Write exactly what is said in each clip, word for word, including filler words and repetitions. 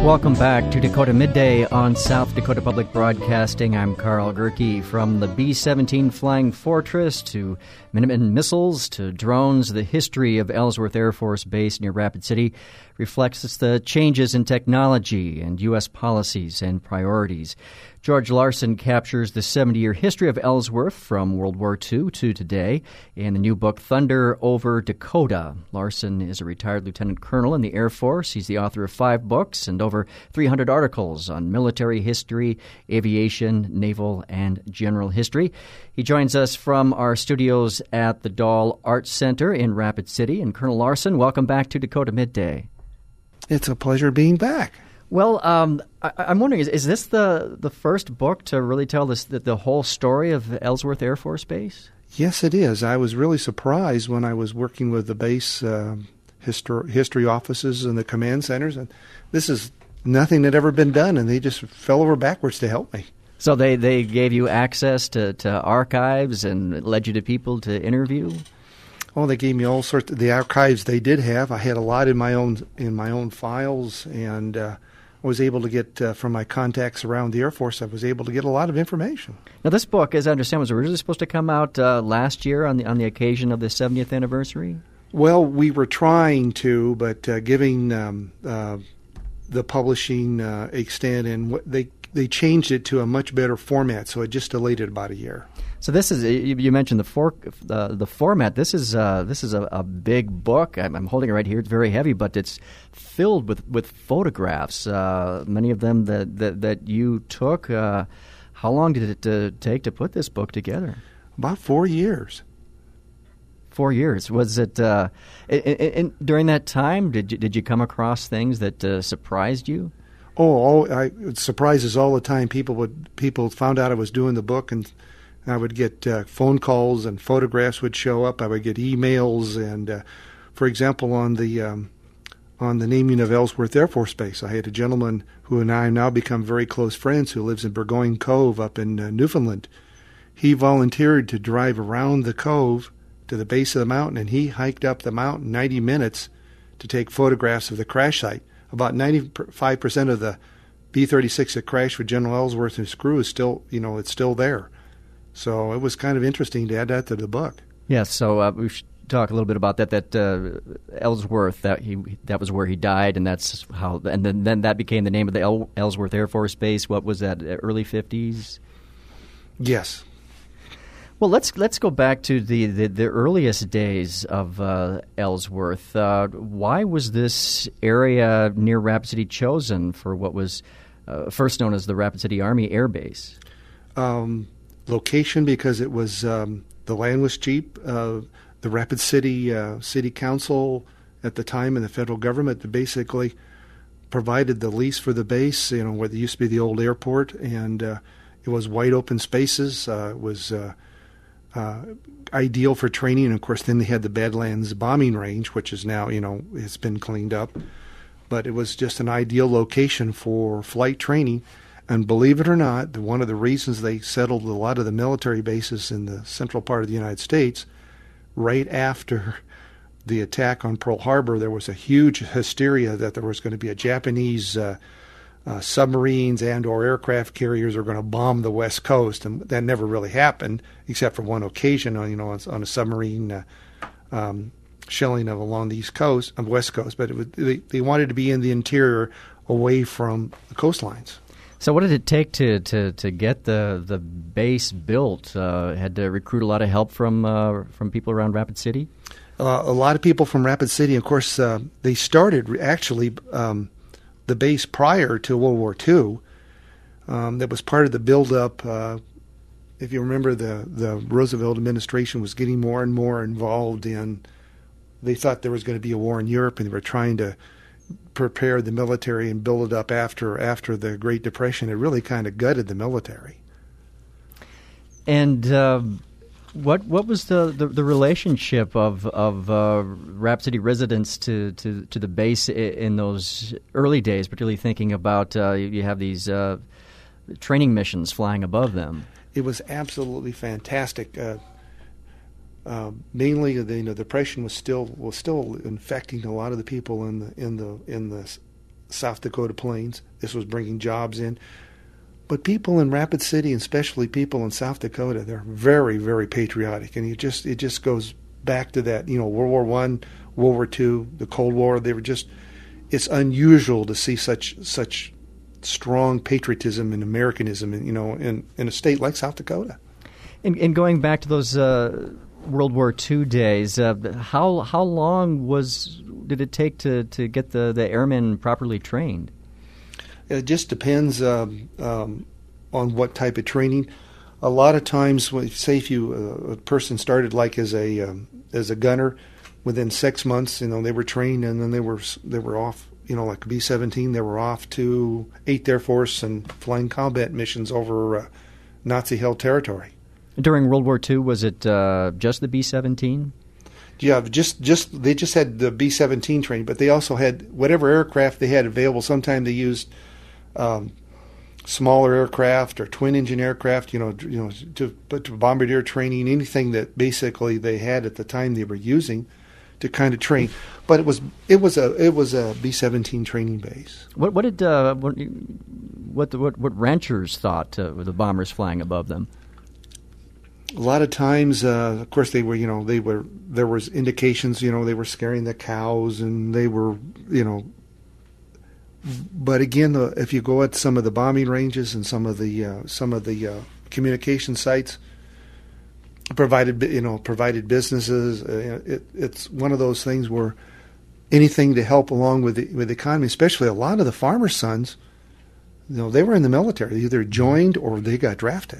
Welcome back to Dakota Midday on South Dakota Public Broadcasting. I'm Carl Gerke. From the B seventeen Flying Fortress to Minuteman missiles to drones, the history of Ellsworth Air Force Base near Rapid City reflects the changes in technology and U S policies and priorities. George Larson captures the seventy-year history of Ellsworth from World War Two to today in the new book, Thunder Over Dakota. Larson is a retired lieutenant colonel in the Air Force. He's the author of five books and over three hundred articles on military history, aviation, naval, and general history. He joins us from our studios at the Dahl Arts Center in Rapid City. And Colonel Larson, welcome back to Dakota Midday. It's a pleasure being back. Well, um, I, I'm wondering, is, is this the, the first book to really tell this the, the whole story of Ellsworth Air Force Base? Yes, it is. I was really surprised when I was working with the base uh, histor- history offices and the command centers. And this is nothing that had ever been done, and they just fell over backwards to help me. So they, they gave you access to, to archives and led you to people to interview? Oh, they gave me all sorts of the archives they did have. I had a lot in my own in my own files, and uh, I was able to get, uh, from my contacts around the Air Force, I was able to get a lot of information. Now, this book, as I understand, was originally supposed to come out uh, last year on the on the occasion of the seventieth anniversary? Well, we were trying to, but uh, giving um, uh, the publishing uh, extent, and what they they changed it to a much better format, so it just delayed it about a year. So this is, you mentioned the for, uh, the format. This is uh, this is a, a big book. I'm, I'm holding it right here. It's very heavy, but it's filled with, with photographs, uh, many of them that, that, that you took. Uh, how long did it uh, take to put this book together? About four years. Four years. Was it, uh, in, in, during that time, did you, did you come across things that uh, surprised you? Oh, all, I, it surprises all the time. People would people found out I was doing the book, and I would get uh, phone calls and photographs would show up. I would get emails, and uh, for example, on the um, on the naming of Ellsworth Air Force Base, I had a gentleman who and I have now become very close friends who lives in Burgoyne Cove up in uh, Newfoundland. He volunteered to drive around the cove to the base of the mountain, and he hiked up the mountain ninety minutes to take photographs of the crash site. About ninety-five percent of the B thirty-six that crashed with General Ellsworth and his crew is still, you know, it's still there. So it was kind of interesting to add that to the book. Yes, so uh, we should talk a little bit about that. That uh, Ellsworth, that he that was where he died, and that's how. And then, then that became the name of the El- Ellsworth Air Force Base. What was that? Early fifties. Yes. Well, let's let's go back to the, the, the earliest days of uh, Ellsworth. Uh, why was this area near Rapid City chosen for what was uh, first known as the Rapid City Army Air Base? Um, location, because it was um, the land was cheap. Uh, the Rapid City uh, City Council at the time and the federal government basically provided the lease for the base. You know, where there used to be the old airport, and uh, it was wide open spaces. Uh, it was uh, uh, ideal for training. And of course, then they had the Badlands bombing range, which is now, you know, it's been cleaned up. But it was just an ideal location for flight training. And believe it or not, the, one of the reasons they settled a lot of the military bases in the central part of the United States, right after the attack on Pearl Harbor, there was a huge hysteria that there was going to be a Japanese uh, uh, submarines and or aircraft carriers are going to bomb the West Coast. And that never really happened, except for one occasion on, you know, on, on a submarine uh, um, shelling of along the East Coast, of West Coast. But it was, they, they wanted to be in the interior away from the coastlines. So what did it take to, to, to get the the base built? Uh, had to recruit a lot of help from uh, from people around Rapid City? Uh, a lot of people from Rapid City. Of course, uh, they started actually um, the base prior to World War Two. Um, that was part of the buildup. Uh, if you remember, the, the Roosevelt administration was getting more and more involved in, they thought there was going to be a war in Europe, and they were trying to prepare the military and build it up after after the Great Depression. It really kind of gutted the military. And uh, what what was the, the, the relationship of of uh, Rapid City residents to, to, to the base in those early days, particularly thinking about uh, you have these uh, training missions flying above them? It was absolutely fantastic. Uh, Uh, mainly, the you know, depression was still was still infecting a lot of the people in the in the in the South Dakota plains. This was bringing jobs in. But people in Rapid City, and especially people in South Dakota, they're very, very patriotic. And it just it just goes back to that, you know, World War One, World War Two, the Cold War. They were just, it's unusual to see such such strong patriotism and Americanism, in, you know, in, in a state like South Dakota. And, and going back to those uh, World War Two days, uh, how how long was did it take to, to get the, the airmen properly trained? It just depends um, um, on what type of training. A lot of times, say if you uh, a person started like as a um, as a gunner, within six months, you know, they were trained, and then they were they were off. You know, like B seventeen, they were off to eighth Air Force and flying combat missions over uh, Nazi-held territory. During World War Two, was it uh, just the B seventeen? Yeah, just just they just had the B seventeen training, but they also had whatever aircraft they had available. Sometimes they used um, smaller aircraft or twin-engine aircraft, you know, you know, to, to bombardier training, anything that basically they had at the time they were using to kind of train. But it was it was a it was a B seventeen training base. What what did uh, what what, what what ranchers thought uh, with the bombers flying above them? A lot of times, uh, of course, they were, you know, they were, there was indications, you know, they were scaring the cows and they were, you know, but again, uh, if you go at some of the bombing ranges and some of the, uh, some of the uh, communication sites, provided, you know, provided businesses, uh, it, it's one of those things where anything to help along with the, with the economy, especially a lot of the farmers' sons, you know, they were in the military. They either joined or they got drafted.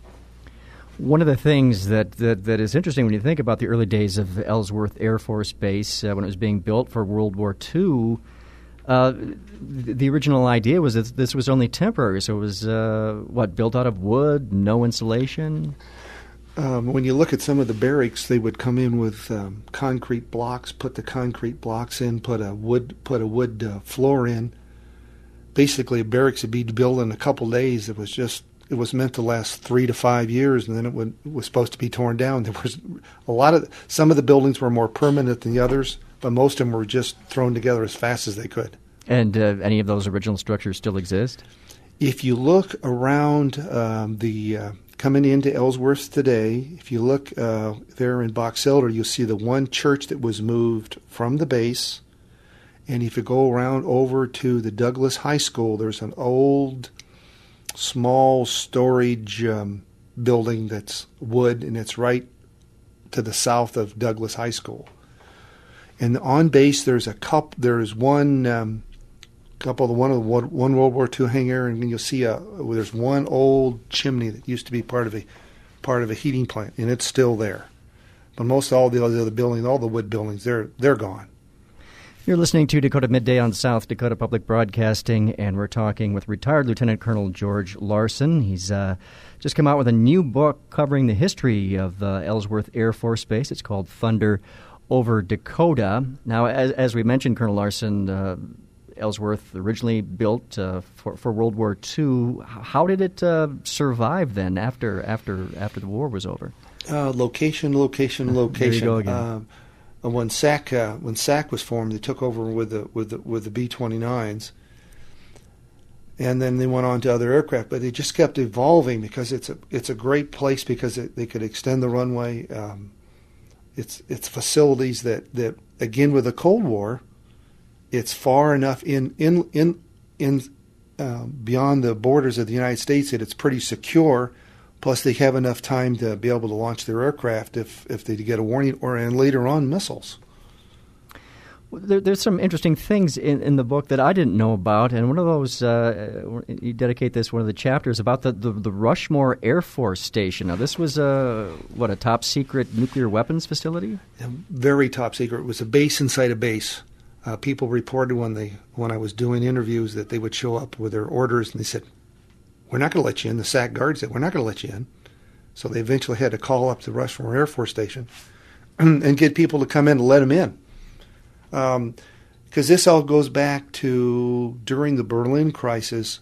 One of the things that, that, that is interesting when you think about the early days of Ellsworth Air Force Base, uh, when it was being built for World War Two, uh, the, the original idea was that this was only temporary. So it was, uh, what, built out of wood, no insulation? Um, when you look at some of the barracks, they would come in with um, concrete blocks, put the concrete blocks in, put a wood put a wood uh, floor in. Basically, a barracks would be built in a couple days. It was just It was meant to last three to five years, and then it, would, it was supposed to be torn down. There was a lot of some of the buildings were more permanent than the others, but most of them were just thrown together as fast as they could. And uh, any of those original structures still exist? If you look around um, the uh, coming into Ellsworth today, if you look uh, there in Box Elder, you'll see the one church that was moved from the base. And if you go around over to the Douglas High School, there's an old small storage um, building that's wood, and it's right to the south of Douglas High School. And on base, there's a couple. There's one um, couple of the one of the one World War Two hangar, and you'll see a there's one old chimney that used to be part of a part of a heating plant, and it's still there. But most all the other buildings, all the wood buildings, they're they're gone. You're listening to Dakota Midday on South Dakota Public Broadcasting, and we're talking with retired Lieutenant Colonel George Larson. He's uh, just come out with a new book covering the history of uh, Ellsworth Air Force Base. It's called Thunder Over Dakota. Now, as, as we mentioned, Colonel Larson, uh, Ellsworth originally built uh, for, for World War Two. How did it uh, survive then after after after the war was over? Uh, location, location, location. There you go again. Uh, When S A C uh, when S A C was formed, they took over with the with the with the B twenty-nines, and then they went on to other aircraft. But they just kept evolving because it's a it's a great place because it, they could extend the runway. Um, it's it's facilities that, that again with the Cold War, it's far enough in in in in uh, beyond the borders of the United States that it's pretty secure. Plus, they have enough time to be able to launch their aircraft if, if they get a warning, or and later on missiles. There, there's some interesting things in, in the book that I didn't know about, and one of those, uh, you dedicate this one of the chapters about the, the, the Rushmore Air Force Station. Now, this was a what a top secret nuclear weapons facility. Very top secret. It was a base inside a base. Uh, people reported when they when I was doing interviews that they would show up with their orders, and they said, "We're not going to let you in." The S A C guard said, "We're not going to let you in." So they eventually had to call up the Rushmore Air Force Station and get people to come in to let them in. Because um, this all goes back to during the Berlin crisis,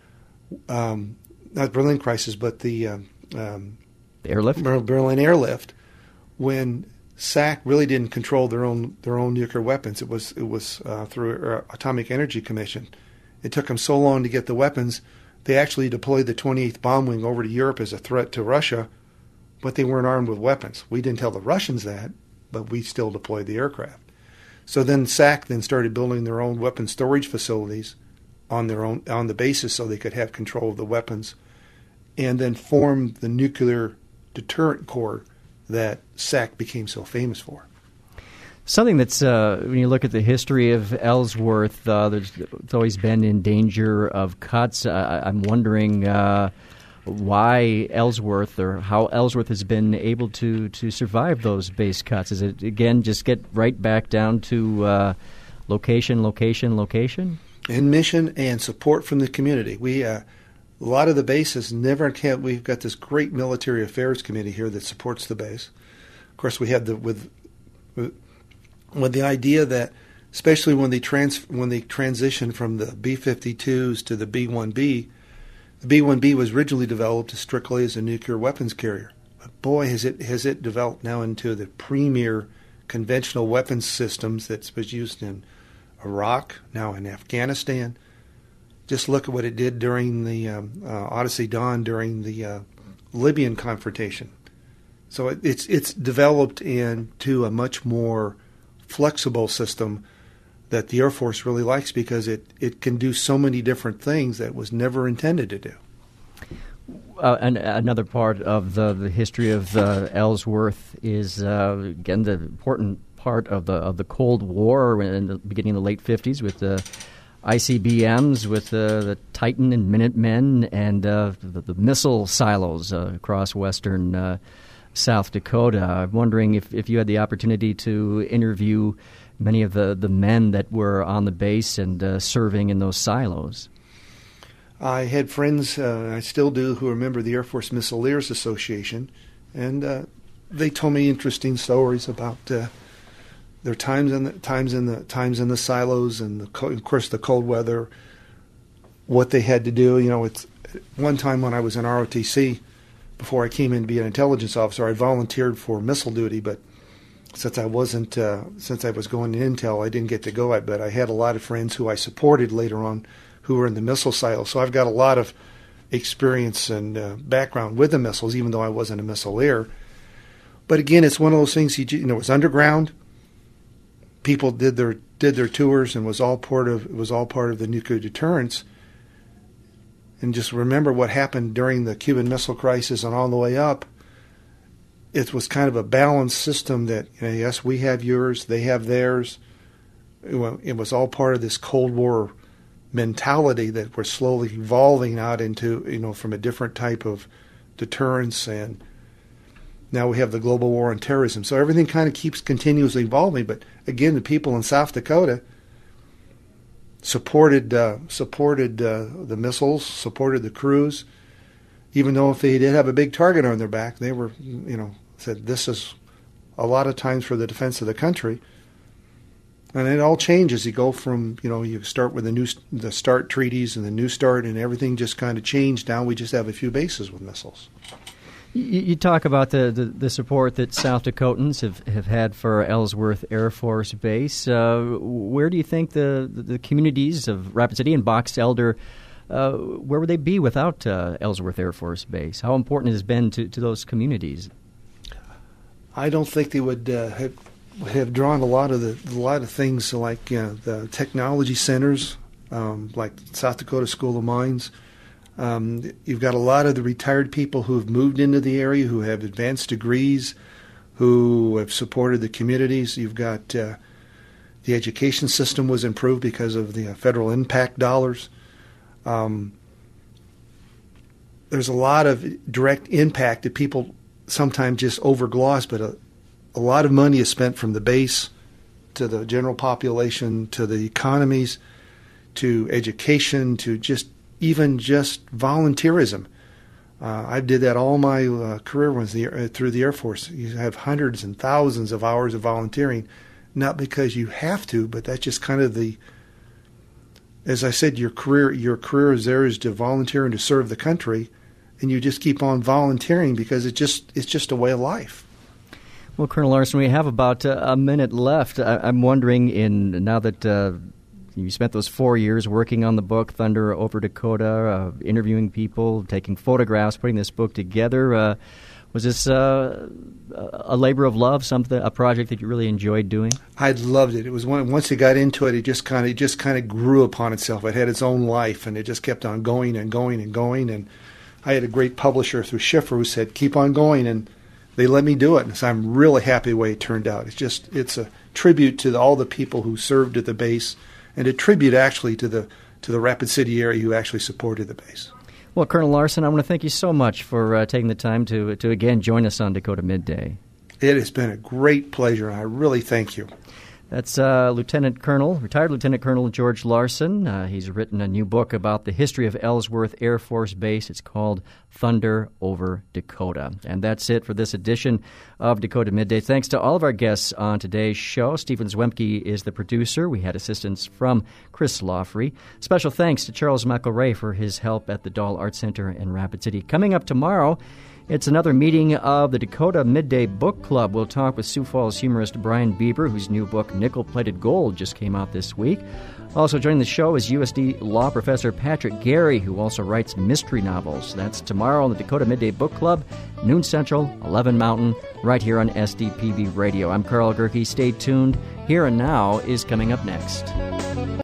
um, not Berlin crisis, but the, um, um, the airlift? Berlin airlift, when S A C really didn't control their own their own nuclear weapons. It was it was uh, through uh, Atomic Energy Commission. It took them so long to get the weapons. They actually deployed the twenty-eighth Bomb Wing over to Europe as a threat to Russia, but they weren't armed with weapons. We didn't tell the Russians that, but we still deployed the aircraft. So then S A C then started building their own weapon storage facilities on their own on the basis so they could have control of the weapons, and then formed the nuclear deterrent corps that S A C became so famous for. Something that's, uh, when you look at the history of Ellsworth, uh, there's, it's always been in danger of cuts. Uh, I'm wondering uh, why Ellsworth, or how Ellsworth has been able to, to survive those base cuts. Is it, again, just get right back down to uh, location, location, location? And mission and support from the community. We uh, a lot of the bases never can. We've got this great military affairs committee here that supports the base. Of course, we had the with with, with the idea that, especially when they trans when they transitioned from the B fifty-twos to the B one B, the B one B was originally developed strictly as a nuclear weapons carrier. But boy, has it has it developed now into the premier conventional weapons systems that was used in Iraq, now in Afghanistan. Just look at what it did during the um, uh, Odyssey Dawn, during the uh, Libyan confrontation. So it, it's it's developed into a much more flexible system that the Air Force really likes, because it, it can do so many different things that was never intended to do. Uh, and another part of the, the history of uh, Ellsworth is, uh, again, the important part of the of the Cold War in the beginning of the late fifties with the I C B Ms, with uh, the Titan and Minutemen, and uh, the, the missile silos uh, across western uh, South Dakota. I'm wondering if, if you had the opportunity to interview many of the, the men that were on the base and uh, serving in those silos. I had friends, uh, I still do, who are a member of the Air Force Missileers Association, and uh, they told me interesting stories about uh, their times in the times in the times in the silos, and the, of course the cold weather, what they had to do. You know, it's one time when I was in R O T C, before I came in to be an intelligence officer, I volunteered for missile duty, but since I wasn't uh, since I was going to Intel, I didn't get to go. But I had a lot of friends who I supported later on who were in the missile silo, so I've got a lot of experience and uh, background with the missiles, even though I wasn't a missileer. But again, it's one of those things. You, you know, it was underground. People did their did their tours, and was all part of it was all part of the nuclear deterrence. And just remember what happened during the Cuban Missile Crisis and all the way up. It was kind of a balanced system that, you know, yes, we have yours, they have theirs. It was all part of this Cold War mentality that we're slowly evolving out into, you know, from a different type of deterrence, and now we have the global war on terrorism. So everything kind of keeps continuously evolving. But again, the people in South Dakota supported uh, supported uh, the missiles, supported the crews, even though if they did have a big target on their back, they were, you know, said this is a lot of times for the defense of the country. And it all changes. You go from, you know, you start with the new the START treaties and the New START, and everything just kind of changed. Now we just have a few bases with missiles. You, you talk about the, the, the support that South Dakotans have, have had for Ellsworth Air Force Base. Uh, where do you think the, the, the communities of Rapid City and Box Elder, uh, where would they be without uh, Ellsworth Air Force Base? How important has it been to, to those communities? I don't think they would uh, have, have drawn a lot of the a lot of things like uh, the technology centers, um, like South Dakota School of Mines. Um, you've got a lot of the retired people who have moved into the area, who have advanced degrees, who have supported the communities. You've got uh, the education system was improved because of the uh, federal impact dollars. Um, there's a lot of direct impact that people sometimes just overgloss, but a, a lot of money is spent from the base to the general population, to the economies, to education, to just even just volunteerism. Uh, I did that all my uh, career was the, uh, through the Air Force. You have hundreds and thousands of hours of volunteering, not because you have to, but that's just kind of the, as I said, your career your career is there is to volunteer and to serve the country, and you just keep on volunteering because it just it's just a way of life. Well, Colonel Larson, we have about uh, a minute left. I, I'm wondering, in now that uh, you spent those four years working on the book, Thunder Over Dakota, uh, interviewing people, taking photographs, putting this book together, uh, was this uh, a labor of love, something, a project that you really enjoyed doing? I loved it. It was one, once you got into it, it just kind of it just kind of grew upon itself. It had its own life, and it just kept on going and going and going. And I had a great publisher through Schiffer who said, "Keep on going," and they let me do it, and so I'm really happy the way it turned out. It's just it's a tribute to the, all the people who served at the base, and a tribute actually to the to the Rapid City area who actually supported the base. Well, Colonel Larson, I want to thank you so much for uh, taking the time to to again join us on Dakota Midday. It has been a great pleasure, and I really thank you. That's uh, Lieutenant Colonel, retired Lieutenant Colonel George Larson. Uh, he's written a new book about the history of Ellsworth Air Force Base. It's called Thunder Over Dakota. And that's it for this edition of Dakota Midday. Thanks to all of our guests on today's show. Stephen Zwemke is the producer. We had assistance from Chris Lawfrey. Special thanks to Charles McElray for his help at the Dahl Art Center in Rapid City. Coming up tomorrow, it's another meeting of the Dakota Midday Book Club. We'll talk with Sioux Falls humorist Brian Bieber, whose new book, Nickel-Plated Gold, just came out this week. Also joining the show is U S D law professor Patrick Gary, who also writes mystery novels. That's tomorrow on the Dakota Midday Book Club, noon Central, eleven Mountain, right here on S D P B Radio. I'm Carl Gerke. Stay tuned. Here and Now is coming up next.